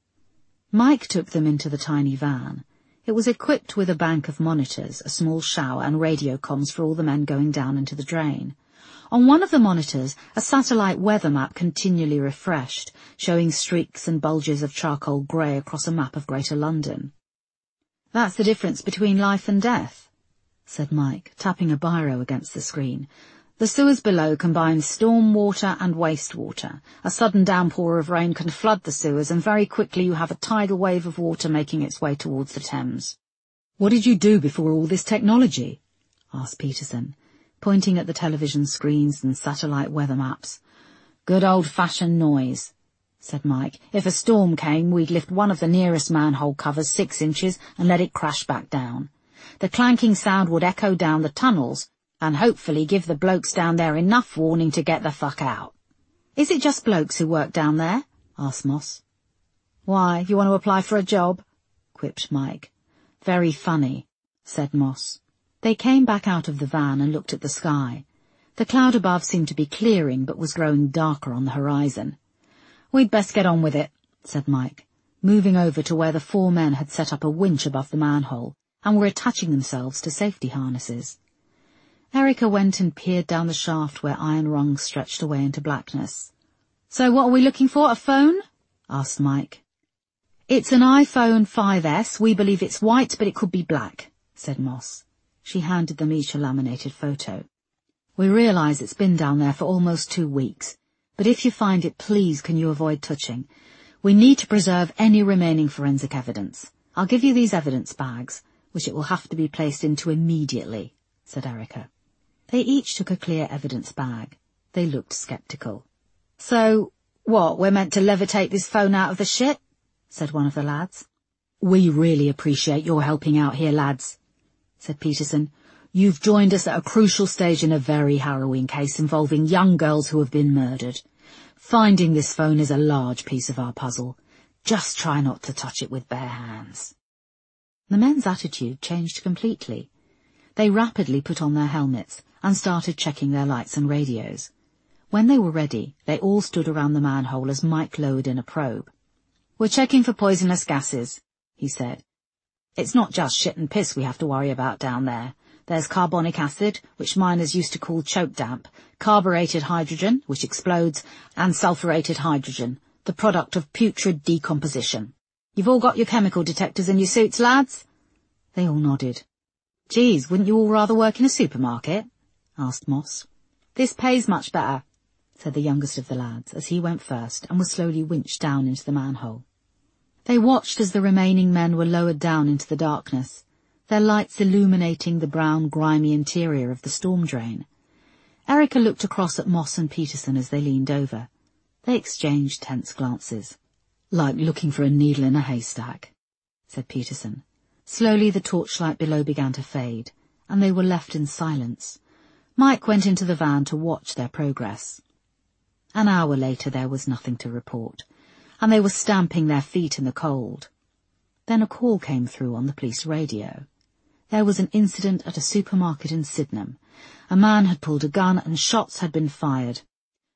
Mike took them into the tiny van. It was equipped with a bank of monitors, a small shower, and radio comms for all the men going down into the drain. On one of the monitors, a satellite weather map continually refreshed, showing streaks and bulges of charcoal grey across a map of Greater London. "That's the difference between life and death," said Mike, tapping a biro against the screen. "The sewers below combine storm water and wastewater. A sudden downpour of rain can flood the sewers, and very quickly you have a tidal wave of water making its way towards the Thames." "What did you do before all this technology?" asked Peterson, pointing at the television screens and satellite weather maps. "Good old-fashioned noise," said Mike. "If a storm came, we'd lift one of the nearest manhole covers 6 inches and let it crash back down. The clanking sound would echo down the tunnels, and hopefully give the blokes down there enough warning to get the fuck out." "Is it just blokes who work down there?" asked Moss. "Why, you want to apply for a job?" quipped Mike. "Very funny," said Moss. They came back out of the van and looked at the sky. The cloud above seemed to be clearing, but was growing darker on the horizon. "We'd best get on with it," said Mike, moving over to where the 4 men had set up a winch above the manhole and were attaching themselves to safety harnesses. Erica went and peered down the shaft where iron rungs stretched away into blackness. "So what are we looking for, a phone?" asked Mike. "It's an iPhone 5S. We believe it's white, but it could be black," said Moss. She handed them each a laminated photo. "We realise it's been down there for almost 2 weeks, but if you find it, please can you avoid touching? We need to preserve any remaining forensic evidence. I'll give you these evidence bags, which it will have to be placed into immediately," said Erica. They each took a clear evidence bag. They looked sceptical. "So, what, we're meant to levitate this phone out of the shit?" said one of the lads. "We really appreciate your helping out here, lads," said Peterson. "You've joined us at a crucial stage in a very harrowing case involving young girls who have been murdered. Finding this phone is a large piece of our puzzle. Just try not to touch it with bare hands." The men's attitude changed completely. They rapidly put on their helmets and started checking their lights and radios. When they were ready, they all stood around the manhole as Mike lowered in a probe. "We're checking for poisonous gases," he said. "It's not just shit and piss we have to worry about down there. There's carbonic acid, which miners used to call choke damp, carbureted hydrogen, which explodes, and sulfurated hydrogen, the product of putrid decomposition. You've all got your chemical detectors in your suits, lads?" They all nodded. "Geez, wouldn't you all rather work in a supermarket?" asked Moss. "This pays much better," said the youngest of the lads, as he went first and was slowly winched down into the manhole. They watched as the remaining men were lowered down into the darkness, their lights illuminating the brown, grimy interior of the storm drain. Erica looked across at Moss and Peterson as they leaned over. They exchanged tense glances. "Like looking for a needle in a haystack," said Peterson. Slowly the torchlight below began to fade, and they were left in silence. Mike went into the van to watch their progress. An hour later there was nothing to report, and they were stamping their feet in the cold. Then a call came through on the police radio. There was an incident at a supermarket in Sydenham. A man had pulled a gun and shots had been fired.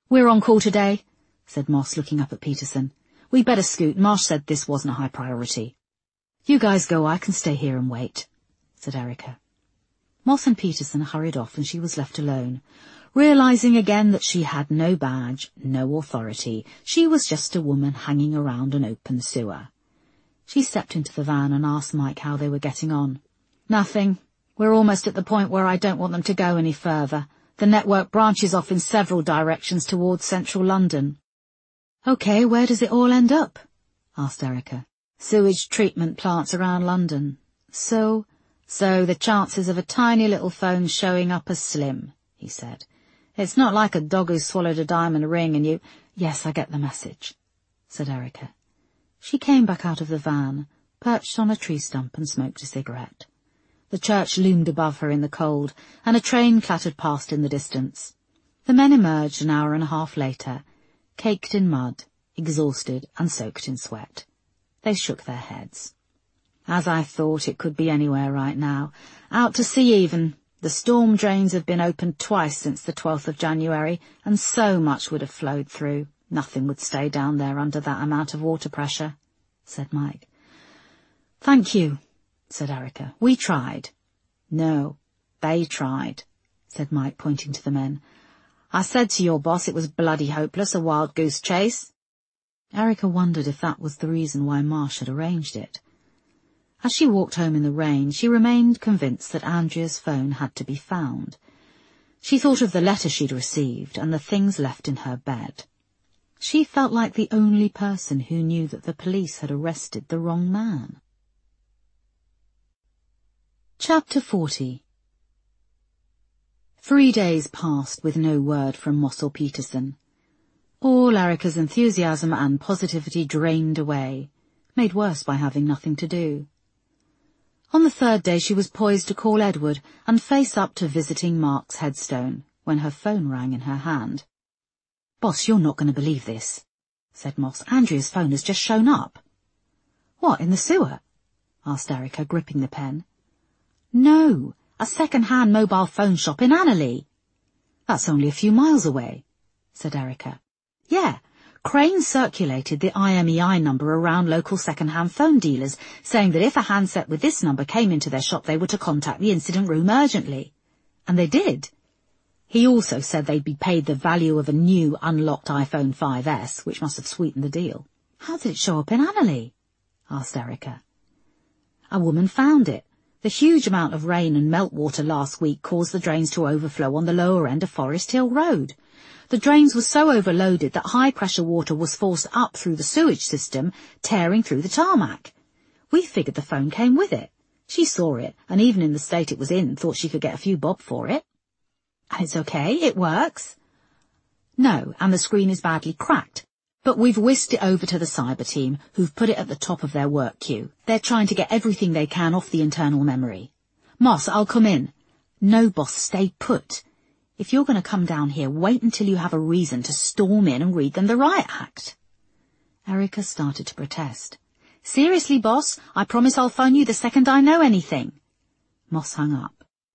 "We're on call today," said Moss, looking up at Peterson. "We'd better scoot. Marsh said this wasn't a high priority." "You guys go, I can stay here and wait," said Erica. Moss and Peterson hurried off and she was left alone, realizing again that she had no badge, no authority. She was just a woman hanging around an open sewer. She stepped into the van and asked Mike how they were getting on. "Nothing. We're almost at the point where I don't want them to go any further. The network branches off in several directions towards central London." "Okay, where does it all end up?" asked Erica. "Sewage treatment plants around London. So the chances of a tiny little phone showing up are slim," he said. "It's not like a dog who swallowed a diamond ring and you—" "Yes, I get the message," said Erica. She came back out of the van, perched on a tree stump and smoked a cigarette. The church loomed above her in the cold, and a train clattered past in the distance. The men emerged an hour and a half later, caked in mud, exhausted and soaked in sweat. They shook their heads. "As I thought, it could be anywhere right now. Out to sea even. The storm drains have been opened twice since the 12th of January, and so much would have flowed through. Nothing would stay down there under that amount of water pressure," said Mike. "Thank you," said Erica. "We tried." "No, they tried," said Mike, pointing to the men. "I said to your boss it was bloody hopeless, a wild goose chase." Erica wondered if that was the reason why Marsh had arranged it. As she walked home in the rain, she remained convinced that Andrea's phone had to be found. She thought of the letter she'd received and the things left in her bed. She felt like the only person who knew that the police had arrested the wrong man. Chapter 40. 3 days passed with no word from Moss or Peterson. All Erica's enthusiasm and positivity drained away, made worse by having nothing to do. On the 3rd day she was poised to call Edward and face up to visiting Mark's headstone, when her phone rang in her hand. "Boss, you're not going to believe this," said Moss. "Andrea's phone has just shown up." "What, in the sewer?" asked Erica, gripping the pen. "No, a second-hand mobile phone shop in Annerley." "That's only a few miles away," said Erica. "Yeah, Crane circulated the IMEI number around local second-hand phone dealers, saying that if a handset with this number came into their shop they were to contact the incident room urgently. And they did. He also said they'd be paid the value of a new unlocked iPhone 5S, which must have sweetened the deal." "How did it show up in Annerley?" asked Erica. "A woman found it. The huge amount of rain and meltwater last week caused the drains to overflow on the lower end of Forest Hill Road. The drains were so overloaded that high-pressure water was forced up through the sewage system, tearing through the tarmac. We figured the phone came with it. She saw it, and even in the state it was in, thought she could get a few bob for it." "And it's okay? It works?" "No, and the screen is badly cracked. But we've whisked it over to the cyber team, who've put it at the top of their work queue. They're trying to get everything they can off the internal memory." "Moss, I'll come in." "No, boss, stay put. If you're going to come down here, wait until you have a reason to storm in and read them the riot act." Erica started to protest. "Seriously, boss, I promise I'll phone you the second I know anything." Moss hung up.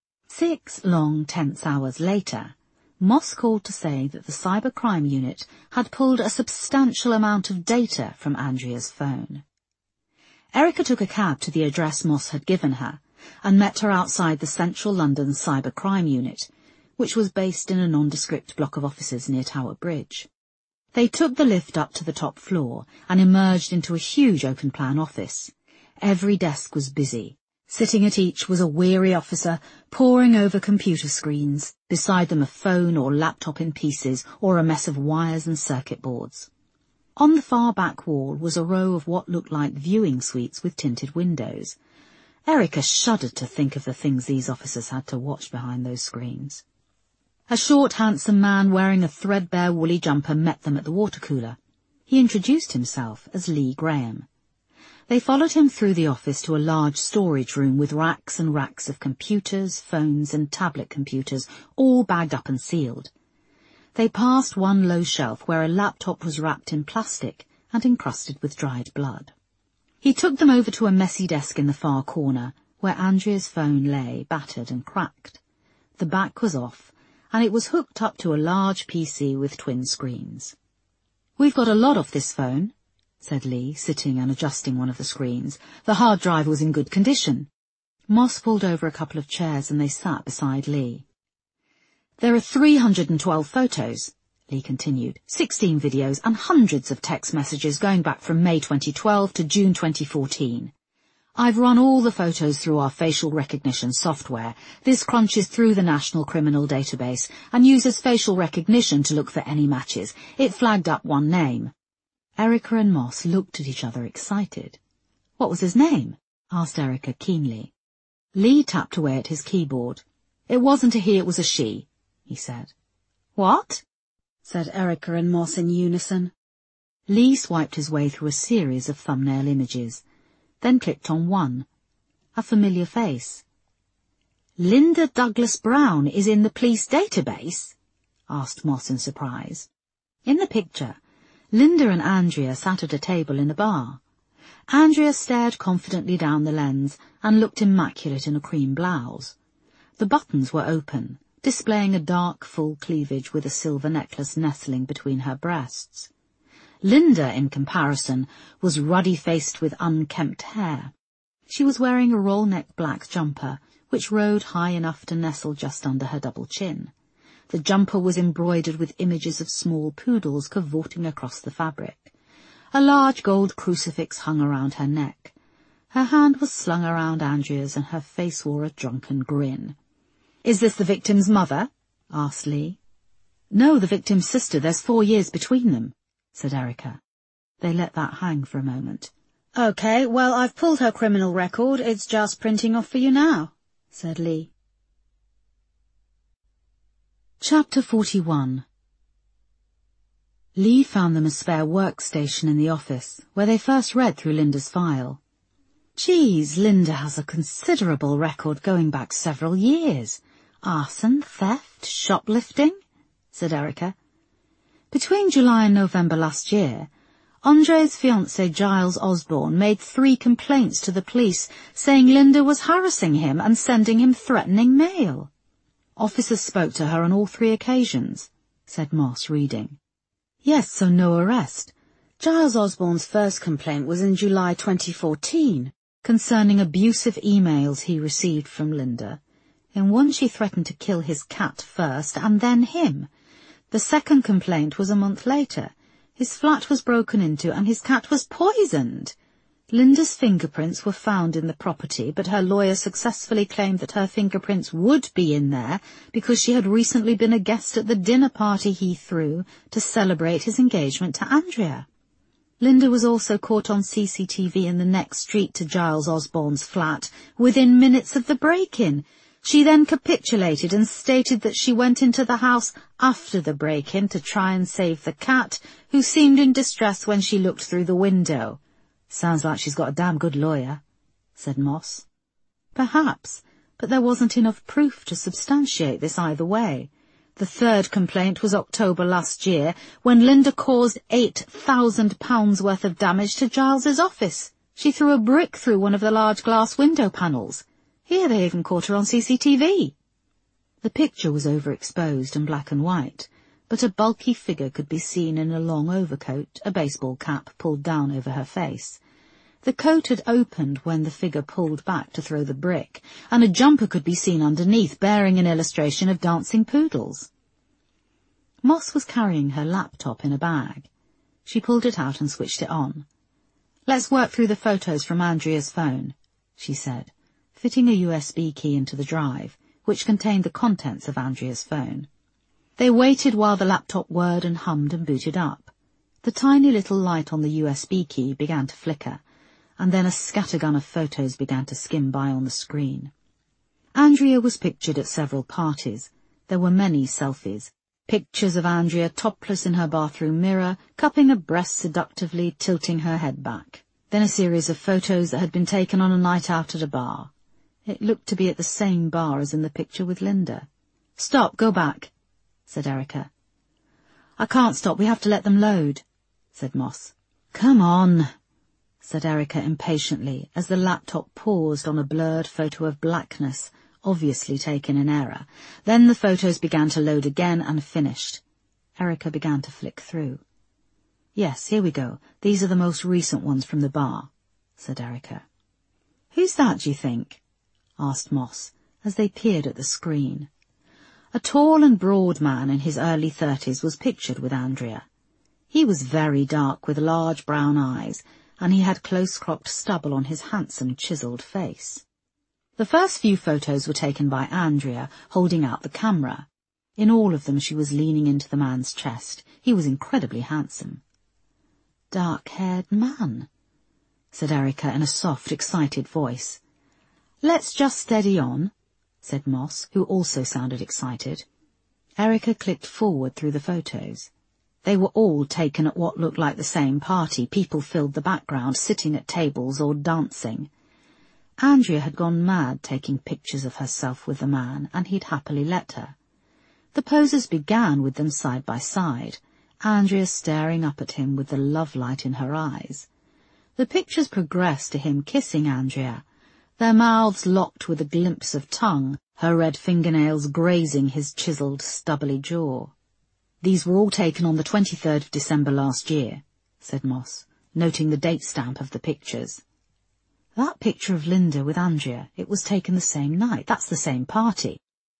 6 long, tense hours later, Moss called to say that the cybercrime unit had pulled a substantial amount of data from Andrea's phone. Erica took a cab to the address Moss had given her and met her outside the Central London Cybercrime Unit, which was based in a nondescript block of offices near Tower Bridge. They took the lift up to the top floor and emerged into a huge open-plan office. Every desk was busy. Sitting at each was a weary officer poring over computer screens, beside them a phone or laptop in pieces or a mess of wires and circuit boards. On the far back wall was a row of what looked like viewing suites with tinted windows. Erica shuddered to think of the things these officers had to watch behind those screens. A short, handsome man wearing a threadbare woolly jumper met them at the water cooler. He introduced himself as Lee Graham. They followed him through the office to a large storage room with racks and racks of computers, phones and tablet computers, all bagged up and sealed. They passed one low shelf where a laptop was wrapped in plastic and encrusted with dried blood. He took them over to a messy desk in the far corner, where Andrea's phone lay, battered and cracked. The back was off, and it was hooked up to a large PC with twin screens. "We've got a lot off this phone," said Lee, sitting and adjusting one of the screens. The hard drive was in good condition. Moss pulled over a couple of chairs and they sat beside Lee. "There are 312 photos," Lee continued, 16 videos and hundreds of text messages going back from May 2012 to June 2014. I've run all the photos through our facial recognition software. This crunches through the National Criminal Database and uses facial recognition to look for any matches. It flagged up one name. Erica and Moss looked at each other excited. "What was his name?" asked Erica keenly. Lee tapped away at his keyboard. "It wasn't a he, it was a she," he said. "What?" said Erica and Moss in unison. Lee swiped his way through a series of thumbnail images, then clicked on one. A familiar face. "Linda Douglas Brown is in the police database?" asked Moss in surprise. In the picture, Linda and Andrea sat at a table in a bar. Andrea stared confidently down the lens and looked immaculate in a cream blouse. The buttons were open, displaying a dark, full cleavage with a silver necklace nestling between her breasts. Linda, in comparison, was ruddy-faced with unkempt hair. She was wearing a roll-neck black jumper, which rode high enough to nestle just under her double chin. The jumper was embroidered with images of small poodles cavorting across the fabric. A large gold crucifix hung around her neck. Her hand was slung around Andrea's and her face wore a drunken grin. "Is this the victim's mother?" asked Lee. "No, the victim's sister. There's 4 years between them," said Erica. They let that hang for a moment. "OK, well, I've pulled her criminal record. It's just printing off for you now," said Lee. Chapter 41. Lee found them a spare workstation in the office, where they first read through Linda's file. "Geez, Linda has a considerable record going back several years. Arson, theft, shoplifting," said Erica. "Between July and November last year, Andre's fiancé Giles Osborne made 3 complaints to the police saying Linda was harassing him and sending him threatening mail. Officers spoke to her on all 3 occasions," said Moss, reading. "Yes, so no arrest. Giles Osborne's first complaint was in July 2014, concerning abusive emails he received from Linda. In one she threatened to kill his cat first and then him. The second complaint was a month later. His flat was broken into and his cat was poisoned. Linda's fingerprints were found in the property, but her lawyer successfully claimed that her fingerprints would be in there because she had recently been a guest at the dinner party he threw to celebrate his engagement to Andrea. Linda was also caught on CCTV in the next street to Giles Osborne's flat within minutes of the break-in. She then capitulated and stated that she went into the house after the break-in to try and save the cat, who seemed in distress when she looked through the window. "Sounds like she's got a damn good lawyer," said Moss. "Perhaps, but there wasn't enough proof to substantiate this either way. The third complaint was October last year, when Linda caused £8,000 worth of damage to Giles's office. She threw a brick through one of the large glass window panels. Here they even caught her on CCTV. The picture was overexposed and black and white, but a bulky figure could be seen in a long overcoat, a baseball cap pulled down over her face. The coat had opened when the figure pulled back to throw the brick, and a jumper could be seen underneath, bearing an illustration of dancing poodles. Moss was carrying her laptop in a bag. She pulled it out and switched it on. "Let's work through the photos from Andrea's phone," she said, fitting a USB key into the drive, which contained the contents of Andrea's phone. They waited while the laptop whirred and hummed and booted up. The tiny little light on the USB key began to flicker, and then a scattergun of photos began to skim by on the screen. Andrea was pictured at several parties. There were many selfies. Pictures of Andrea topless in her bathroom mirror, cupping a breast seductively, tilting her head back. Then a series of photos that had been taken on a night out at a bar. It looked to be at the same bar as in the picture with Linda. "Stop, go back," said Erica. "I can't stop, we have to let them load," said Moss. "Come on," said Erica impatiently as the laptop paused on a blurred photo of blackness obviously taken in error. Then the photos began to load again and finished. Erica began to flick through. "Yes, here we go. These are the most recent ones from the bar," said Erica. "Who's that, do you think?" asked Moss, as they peered at the screen. A tall and broad man in his early 30s was pictured with Andrea. He was very dark with large brown eyes, and he had close-cropped stubble on his handsome chiselled face. The first few photos were taken by Andrea, holding out the camera. In all of them she was leaning into the man's chest. He was incredibly handsome. "Dark-haired man," said Erica in a soft, excited voice. "Let's just steady on," said Moss, who also sounded excited. Erica clicked forward through the photos. They were all taken at what looked like the same party. People filled the background, sitting at tables or dancing. Andrea had gone mad taking pictures of herself with the man, and he'd happily let her. The poses began with them side by side, Andrea staring up at him with the love light in her eyes. The pictures progressed to him kissing Andrea, their mouths locked with a glimpse of tongue, her red fingernails grazing his chiselled, stubbly jaw. "These were all taken on the 23rd of December last year," said Moss, noting the date stamp of the pictures. "That picture of Linda with Andrea, it was taken the same night. That's the same party."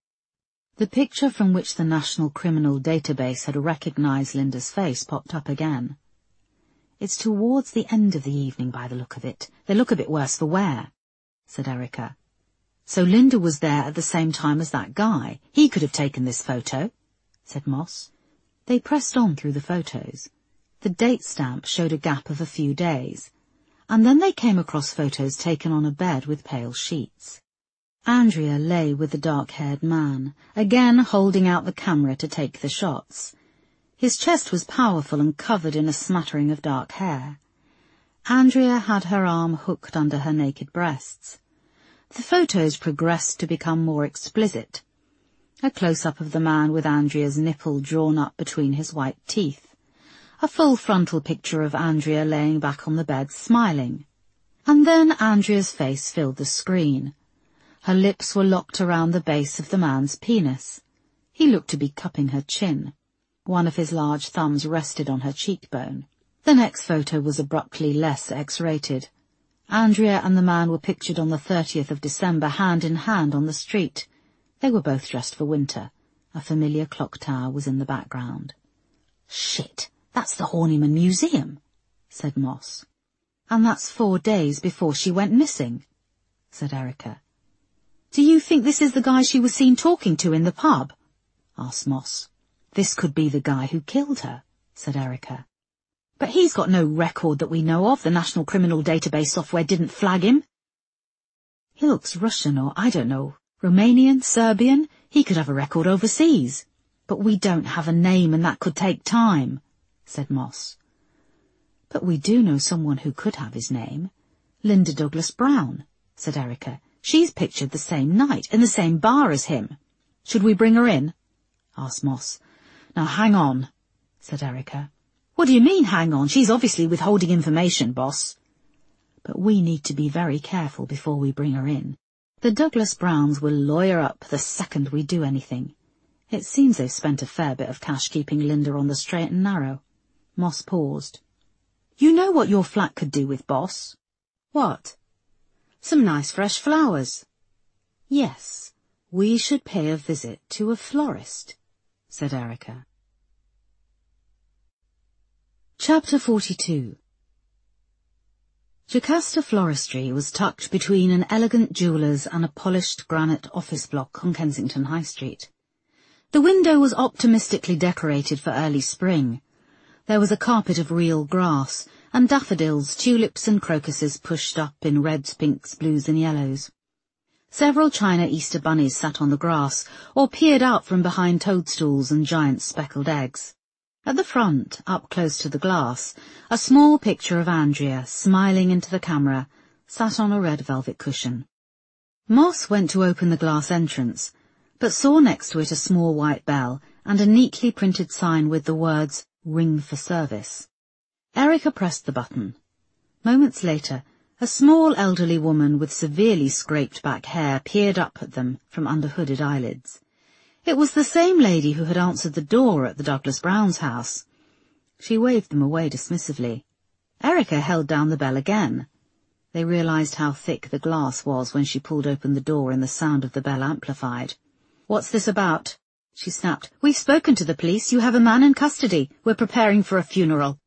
The picture from which the National Criminal Database had recognised Linda's face popped up again. "It's towards the end of the evening by the look of it. They look a bit worse for wear," said Erica. "So Linda was there at the same time as that guy. He could have taken this photo," said Moss. They pressed on through the photos. The date stamp showed a gap of a few days, and then they came across photos taken on a bed with pale sheets. Andrea lay with the dark-haired man, again holding out the camera to take the shots. His chest was powerful and covered in a smattering of dark hair. Andrea had her arm hooked under her naked breasts. The photos progressed to become more explicit. A close-up of the man with Andrea's nipple drawn up between his white teeth. A full frontal picture of Andrea laying back on the bed smiling. And then Andrea's face filled the screen. Her lips were locked around the base of the man's penis. He looked to be cupping her chin. One of his large thumbs rested on her cheekbone. The next photo was abruptly less X-rated. Andrea and the man were pictured on the 30th of December, hand in hand on the street. They were both dressed for winter. A familiar clock tower was in the background. "Shit, that's the Horniman Museum," said Moss. "And that's 4 days before she went missing," said Erica. "Do you think this is the guy she was seen talking to in the pub?" asked Moss. "This could be the guy who killed her," said Erica. "But he's got no record that we know of. The National Criminal Database software didn't flag him." "He looks Russian or, I don't know, Romanian, Serbian. He could have a record overseas. But we don't have a name and that could take time," said Moss. "But we do know someone who could have his name. Linda Douglas Brown," said Erica. "She's pictured the same night, in the same bar as him." "Should we bring her in?" asked Moss. "Now hang on," said Erica. "What do you mean, hang on? She's obviously withholding information, boss." "But we need to be very careful before we bring her in. The Douglas Browns will lawyer up the second we do anything. It seems they've spent a fair bit of cash keeping Linda on the straight and narrow." Moss paused. "You know what your flat could do with, boss?" "What?" "Some nice fresh flowers." "Yes, we should pay a visit to a florist," said Erica. Chapter 42. Jocasta Floristry was tucked between an elegant jeweller's and a polished granite office block on Kensington High Street. The window was optimistically decorated for early spring. There was a carpet of real grass, and daffodils, tulips and crocuses pushed up in reds, pinks, blues and yellows. Several china Easter bunnies sat on the grass, or peered out from behind toadstools and giant speckled eggs. At the front, up close to the glass, a small picture of Andrea, smiling into the camera, sat on a red velvet cushion. Moss went to open the glass entrance, but saw next to it a small white bell and a neatly printed sign with the words, "Ring for service." Erica pressed the button. Moments later, A small elderly woman with severely scraped back hair peered up at them from under hooded eyelids. It was the same lady who had answered the door at the Douglas Browns' house. She waved them away dismissively. Erica held down the bell again. They realized how thick the glass was when she pulled open the door and the sound of the bell amplified. "What's this about?" she snapped. "We've spoken to the police. You have a man in custody. We're preparing for a funeral."